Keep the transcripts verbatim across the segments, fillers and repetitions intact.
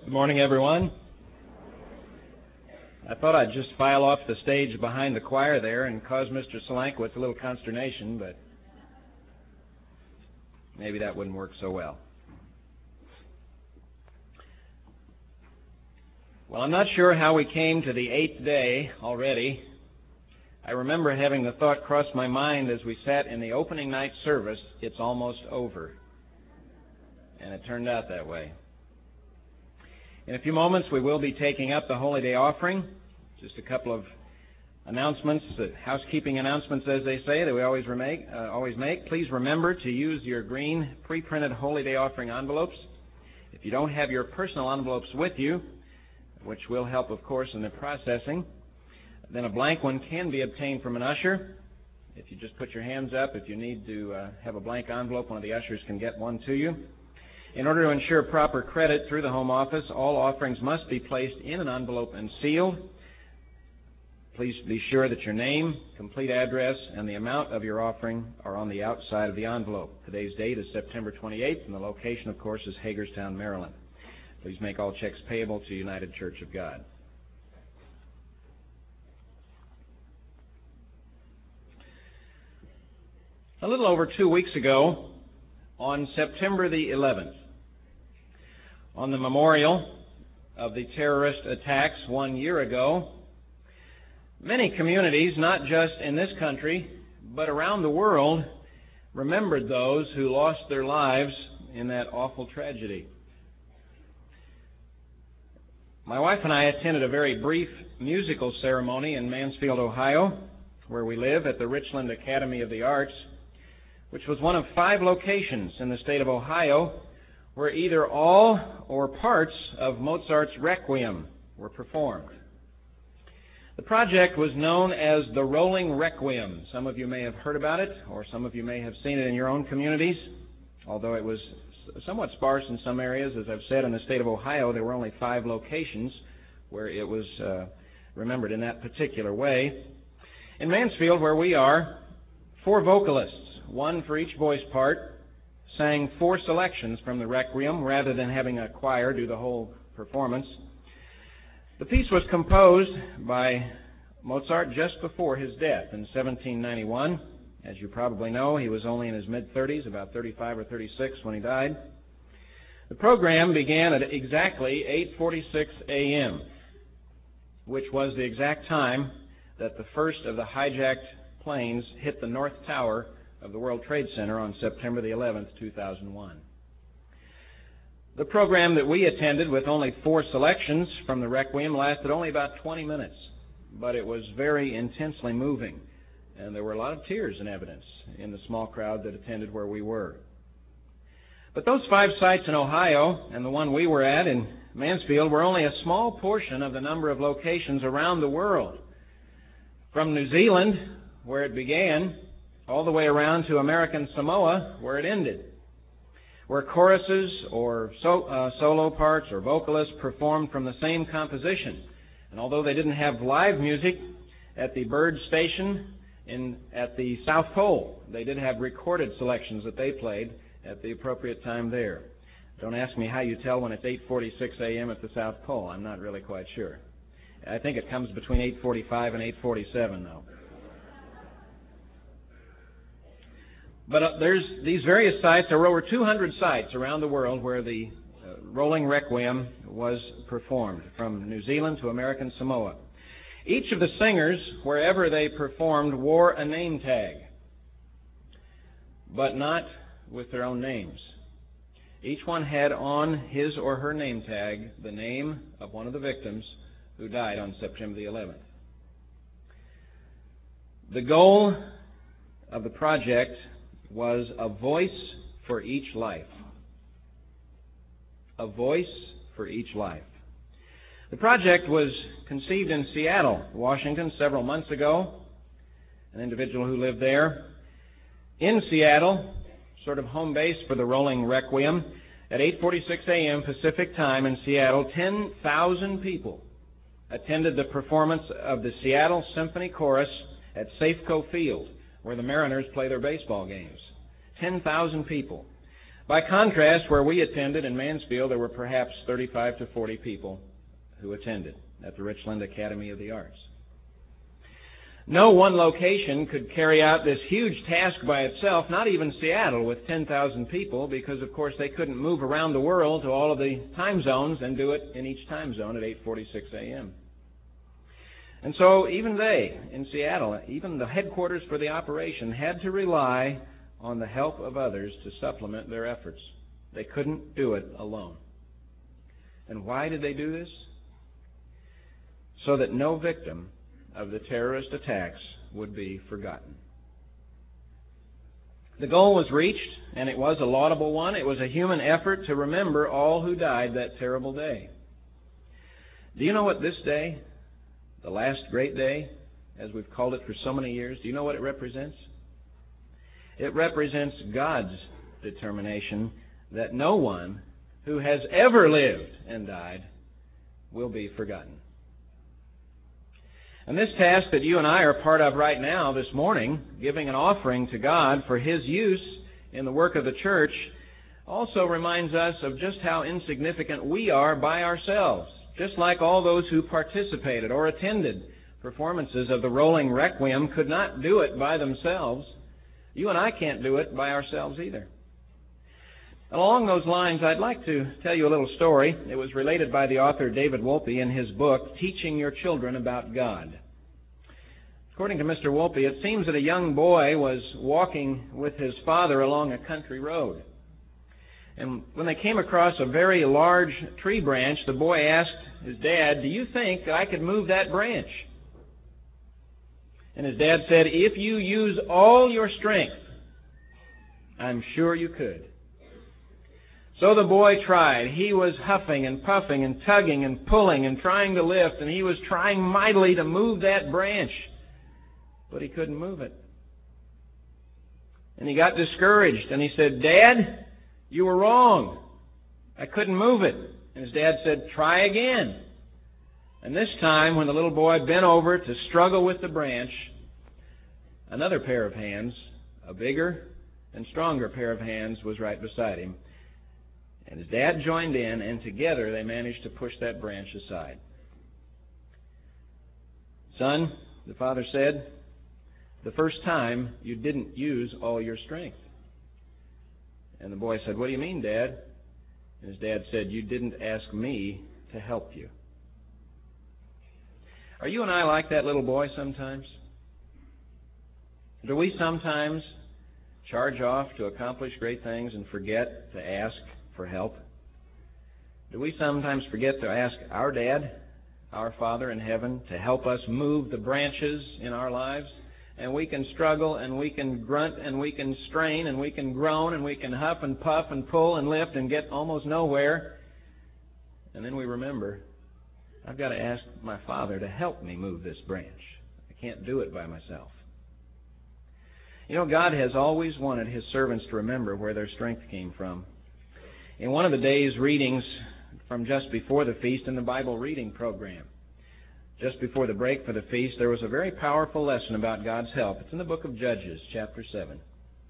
Good morning, everyone. I thought I'd just file off the stage behind the choir there and cause Mister Solankiewicz a little consternation, but maybe that wouldn't work so well. Well, I'm not sure how we came to the eighth day already. I remember having the thought cross my mind as we sat in the opening night service, it's almost over. And it turned out that way. In a few moments, we will be taking up the Holy Day offering. Just a couple of announcements, uh, housekeeping announcements, as they say, that we always make. Uh, always make. Please remember to use your green pre-printed Holy Day offering envelopes. If you don't have your personal envelopes with you, which will help, of course, in the processing, then a blank one can be obtained from an usher. If you just put your hands up, if you need to uh, have a blank envelope, one of the ushers can get one to you. In order to ensure proper credit through the home office, all offerings must be placed in an envelope and sealed. Please be sure that your name, complete address, and the amount of your offering are on the outside of the envelope. Today's date is September twenty-eighth, and the location, of course, is Hagerstown, Maryland. Please make all checks payable to United Church of God. A little over two weeks ago, on September the eleventh, on the memorial of the terrorist attacks one year ago, many communities, not just in this country, but around the world, remembered those who lost their lives in that awful tragedy. My wife and I attended a very brief musical ceremony in Mansfield, Ohio, where we live, at the Richland Academy of the Arts, which was one of five locations in the state of Ohio where either all or parts of Mozart's Requiem were performed. The project was known as the Rolling Requiem. Some of you may have heard about it, or some of you may have seen it in your own communities, although it was somewhat sparse in some areas. As I've said, in the state of Ohio, there were only five locations where it was uh, remembered in that particular way. In Mansfield, where we are, four vocalists, one for each voice part, sang four selections from the Requiem rather than having a choir do the whole performance. The piece was composed by Mozart just before his death in seventeen ninety-one. As you probably know, he was only in his mid-thirties, about thirty-five or thirty-six when he died. The program began at exactly eight forty-six a.m., which was the exact time that the first of the hijacked planes hit the North Tower of the World Trade Center on September the eleventh, two thousand one. The program that we attended, with only four selections from the Requiem, lasted only about twenty minutes, but it was very intensely moving, and there were a lot of tears in evidence in the small crowd that attended where we were. But those five sites in Ohio and the one we were at in Mansfield were only a small portion of the number of locations around the world. From New Zealand, where it began, all the way around to American Samoa, where it ended, where choruses or so, uh, solo parts or vocalists performed from the same composition. And although they didn't have live music at the Byrd Station in at the South Pole, they did have recorded selections that they played at the appropriate time there. Don't ask me how you tell when it's eight forty-six a.m. at the South Pole. I'm not really quite sure. I think it comes between eight forty-five and eight forty-seven, though. But uh, there's these various sites. There were over two hundred sites around the world where the uh, Rolling Requiem was performed, from New Zealand to American Samoa. Each of the singers, wherever they performed, wore a name tag, but not with their own names. Each one had on his or her name tag the name of one of the victims who died on September the eleventh. The goal of the project was a voice for each life. A voice for each life. The project was conceived in Seattle, Washington, several months ago. An individual who lived there. In Seattle, sort of home base for the Rolling Requiem, at eight forty-six a.m. Pacific Time in Seattle, ten thousand people attended the performance of the Seattle Symphony Chorus at Safeco Field, where the Mariners play their baseball games. ten thousand people. By contrast, where we attended in Mansfield, there were perhaps thirty-five to forty people who attended at the Richland Academy of the Arts. No one location could carry out this huge task by itself, not even Seattle with ten thousand people, because of course they couldn't move around the world to all of the time zones and do it in each time zone at eight forty-six a.m. And so even they, in Seattle, even the headquarters for the operation, had to rely on the help of others to supplement their efforts. They couldn't do it alone. And why did they do this? So that no victim of the terrorist attacks would be forgotten. The goal was reached, and it was a laudable one. It was a human effort to remember all who died that terrible day. Do you know what this day, the last great day, as we've called it for so many years, do you know what it represents? It represents God's determination that no one who has ever lived and died will be forgotten. And this task that you and I are part of right now this morning, giving an offering to God for His use in the work of the church, also reminds us of just how insignificant we are by ourselves. Just like all those who participated or attended performances of the Rolling Requiem could not do it by themselves, you and I can't do it by ourselves either. Along those lines, I'd like to tell you a little story. It was related by the author David Wolpe in his book, Teaching Your Children About God. According to Mister Wolpe, it seems that a young boy was walking with his father along a country road. And when they came across a very large tree branch, the boy asked his dad, "Do you think I could move that branch?" And his dad said, "If you use all your strength, I'm sure you could." So the boy tried. He was huffing and puffing and tugging and pulling and trying to lift, and he was trying mightily to move that branch, but he couldn't move it. And he got discouraged, and he said, "Dad, you were wrong. I couldn't move it." And his dad said, "Try again." And this time, when the little boy bent over to struggle with the branch, another pair of hands, a bigger and stronger pair of hands, was right beside him. And his dad joined in, and together they managed to push that branch aside. "Son," the father said, "the first time you didn't use all your strength." And the boy said, "What do you mean, Dad?" And his dad said, "You didn't ask me to help you." Are you and I like that little boy sometimes? Do we sometimes charge off to accomplish great things and forget to ask for help? Do we sometimes forget to ask our Dad, our Father in heaven, to help us move the branches in our lives? And we can struggle, and we can grunt, and we can strain, and we can groan, and we can huff and puff and pull and lift and get almost nowhere. And then we remember, I've got to ask my Father to help me move this branch. I can't do it by myself. You know, God has always wanted His servants to remember where their strength came from. In one of the day's readings from just before the feast in the Bible reading program, just before the break for the feast, there was a very powerful lesson about God's help. It's in the book of Judges, chapter seven.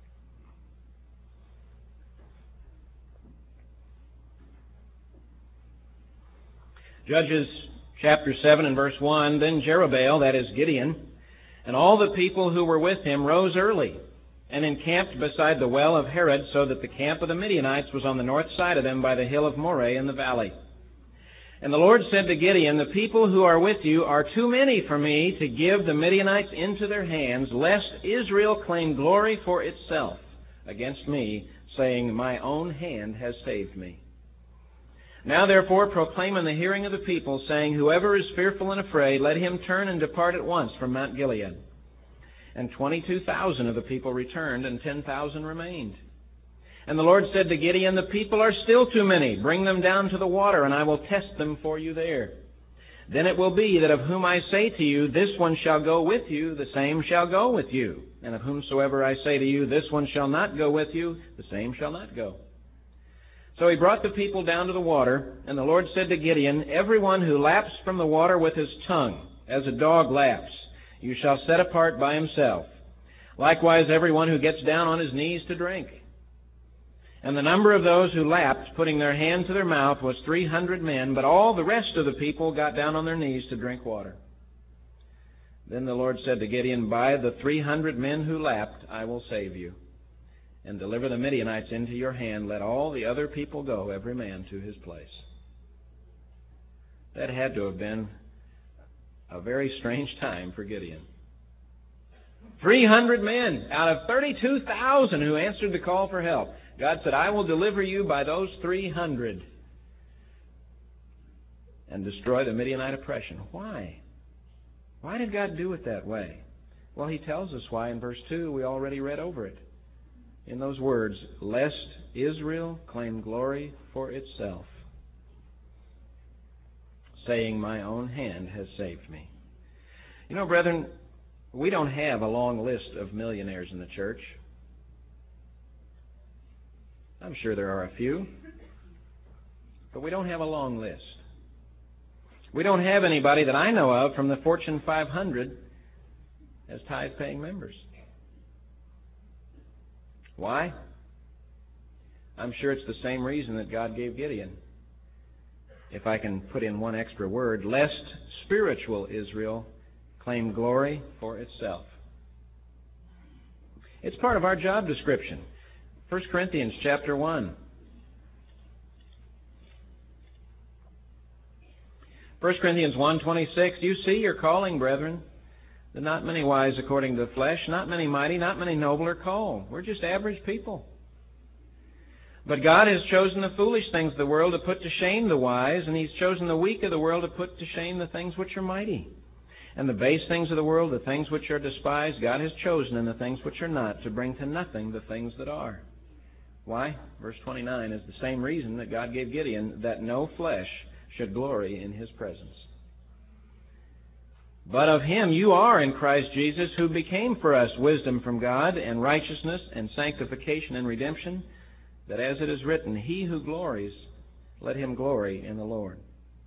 Judges chapter seven and verse one, "Then Jerubbaal," that is Gideon, "and all the people who were with him rose early and encamped beside the well of Harod, so that the camp of the Midianites was on the north side of them by the hill of Moreh in the valley. And the Lord said to Gideon, 'The people who are with you are too many for me to give the Midianites into their hands, lest Israel claim glory for itself against me, saying, My own hand has saved me. Now therefore proclaim in the hearing of the people, saying, Whoever is fearful and afraid, let him turn and depart at once from Mount Gilead.' And twenty-two thousand of the people returned, and ten thousand remained. And the Lord said to Gideon, 'The people are still too many. Bring them down to the water, and I will test them for you there. Then it will be that of whom I say to you, This one shall go with you, the same shall go with you. And of whomsoever I say to you, This one shall not go with you, the same shall not go.' So he brought the people down to the water, and the Lord said to Gideon, 'Everyone who laps from the water with his tongue, as a dog laps, you shall set apart by himself. Likewise everyone who gets down on his knees to drink. And the number of those who lapped, putting their hand to their mouth, was three hundred men, but all the rest of the people got down on their knees to drink water. Then the Lord said to Gideon, by the three hundred men who lapped, I will save you, and deliver the Midianites into your hand. Let all the other people go, every man to his place. That had to have been a very strange time for Gideon. three hundred men out of thirty-two thousand who answered the call for help. God said, I will deliver you by those three hundred and destroy the Midianite oppression. Why? Why did God do it that way? Well, He tells us why in verse two. We already read over it. In those words, lest Israel claim glory for itself, saying, my own hand has saved me. You know, brethren, we don't have a long list of millionaires in the church. I'm sure there are a few, but we don't have a long list. We don't have anybody that I know of from the Fortune five hundred as tithe-paying members. Why? I'm sure it's the same reason that God gave Gideon. If I can put in one extra word, lest spiritual Israel claim glory for itself. It's part of our job description. First Corinthians chapter one. First Corinthians one twenty-six. You see your calling, brethren, that not many wise according to the flesh, not many mighty, not many noble are called. We're just average people. But God has chosen the foolish things of the world to put to shame the wise, and He's chosen the weak of the world to put to shame the things which are mighty. And the base things of the world, the things which are despised, God has chosen, and the things which are not, to bring to nothing the things that are. Why? Verse twenty-nine is the same reason that God gave Gideon, that no flesh should glory in His presence. But of Him you are in Christ Jesus, who became for us wisdom from God, and righteousness, and sanctification, and redemption, that as it is written, He who glories, let him glory in the Lord.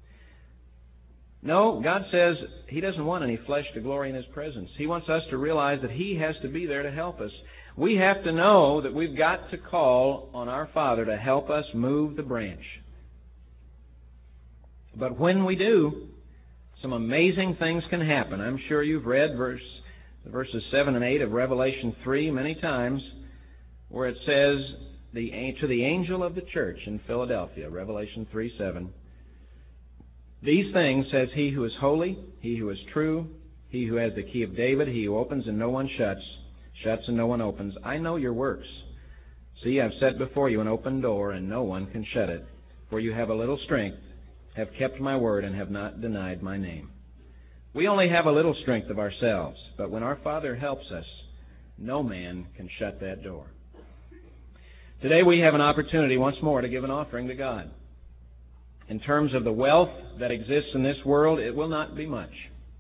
No, God says He doesn't want any flesh to glory in His presence. He wants us to realize that He has to be there to help us. We have to know that we've got to call on our Father to help us move the branch. But when we do, some amazing things can happen. I'm sure you've read verse, verses seven and eight of Revelation three many times, where it says, the, to the angel of the church in Philadelphia, Revelation three seven, these things says He who is holy, He who is true, He who has the key of David, He who opens and no one shuts, shuts and no one opens. I know your works. See, I've set before you an open door, and no one can shut it. For you have a little strength, have kept my word, and have not denied my name. We only have a little strength of ourselves, but when our Father helps us, no man can shut that door. Today we have an opportunity once more to give an offering to God. In terms of the wealth that exists in this world, it will not be much.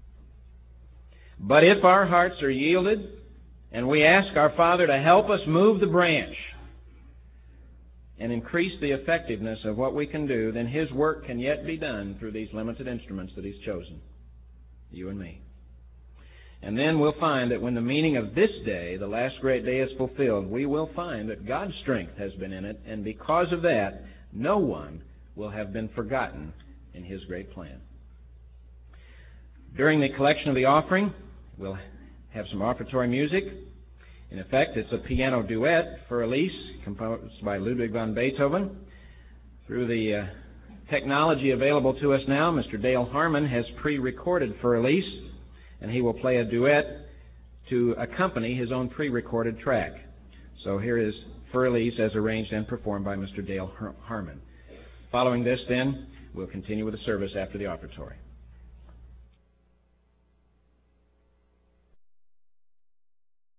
But if our hearts are yielded, and we ask our Father to help us move the branch and increase the effectiveness of what we can do, then His work can yet be done through these limited instruments that He's chosen, you and me. And then we'll find that when the meaning of this day, the last great day, is fulfilled, we will find that God's strength has been in it, and because of that, no one will have been forgotten in His great plan. During the collection of the offering, we'll have some offertory music. In effect, it's a piano duet for Elise, composed by Ludwig van Beethoven. Through the uh, technology available to us now, Mister Dale Harmon has pre-recorded for Elise, and he will play a duet to accompany his own pre-recorded track. So here is For Elise, as arranged and performed by Mister Dale Harmon. Following this, then, we'll continue with the service after the offertory.